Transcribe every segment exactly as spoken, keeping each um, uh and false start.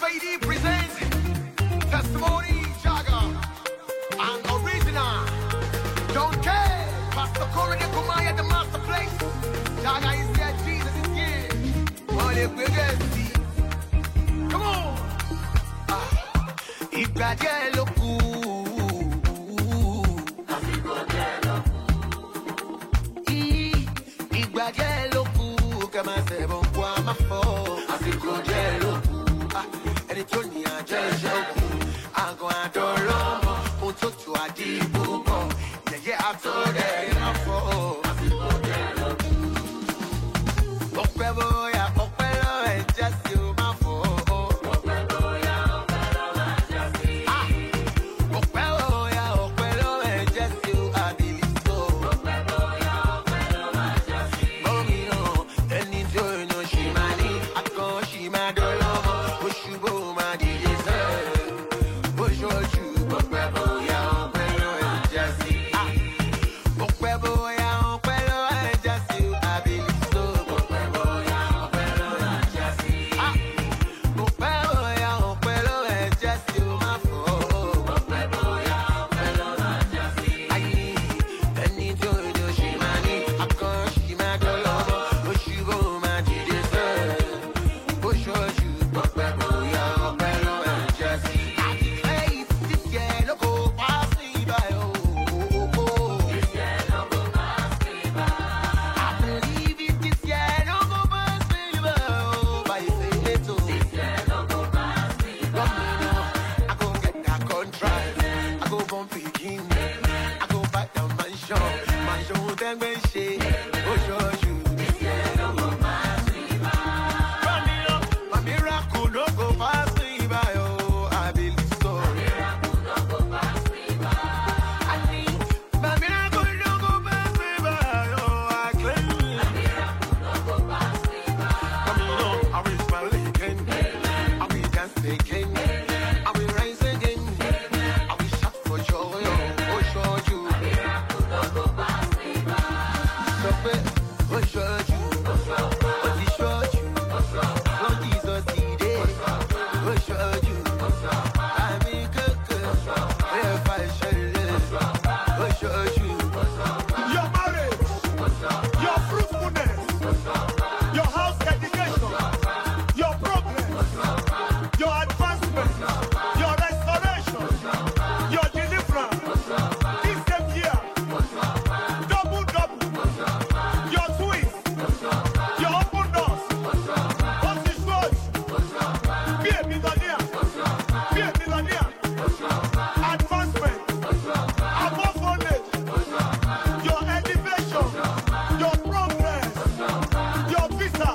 Lady presents testimony, Jaga, and original. Don't care. Pastor Corey Kumaya, the master place. Jaga is there, Jesus is here. Money will get see. Come on. Ah. Ibrahim Loku. Ibrahim Loku. Come on, say, bon, quoi, ma faute. Ibrahim Loku. And it's only a judge. I'm going to Rome. On took to a deep book. Yeah, yeah, I told her, I'm for. Okwe boya, okwe lo e just you, my for. Okwe boya, okwe lo e just you. Ah, okwe boya, okwe lo e just you, I believe so. Okwe boya, okwe lo e just you. Mommy no, any joy no she money. I go she mad all over. Push you go my D J. Push your shoe. Okwe boya, okwe lo e just you. Ah, okwe boya, okwe lo e just you, I believe so. Okwe boya, okwe lo e just you. Ah, okwe boya, okwe lo e just you, my fault. Okwe boya, okwe lo e just you. I need any joy do she money. I can't she mad all over. Push you go my D J. Push your shoe. Okwe boya, okwe lo e just you. I declare this year no go pass me by. Oh, oh, oh. This year no go pass me by. I believe it this year no go pass me by. Oh, by say it too. This year no go pass me by. Come me now, I go get that contract. I go born picking. I go buy the mansion. Mansion then when she. Oh, sure you. This year no go pass me by. Come me now, my miracle no go pass me by. Oh, I believe so. Miracle no go pass me by. I think my miracle no go pass me by. Oh, I claim it. Miracle no go pass me by. Come on, I will smile again. I will dance again. I will rise again. I will shout for joy. Oh, sure you. Miracle no go pass me by. Stop it. Oh, sure you. Oh, he sure you. Oh, Jesus did it. Oh, sure you. I'm in good. If I shall live. Oh, sure you. Your marriage, your fruitfulness, your house education, your progress, your advancement, your restoration, your deliverance. This same year, double, double, your twins, your open doors. What is good? Be a millionaire, be a millionaire. Advancement, above knowledge, your elevation, your progress, your visa,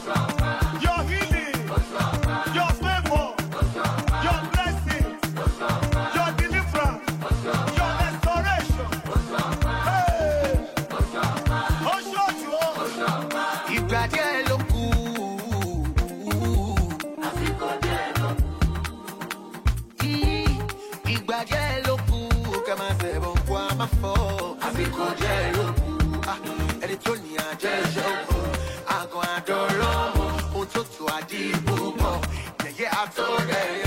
your healing, your favor, your blessing, your deliverance, your restoration. Hey! Oh, sure you are. Ibrahim Loku. Ibrahim Loku. Come on, say, bon, quoi, ma faute. Ibrahim Loku. Ah, elle est Tony à Jejo. I'm going to Rome. On took to a deep book. Yeah, yeah, I told her.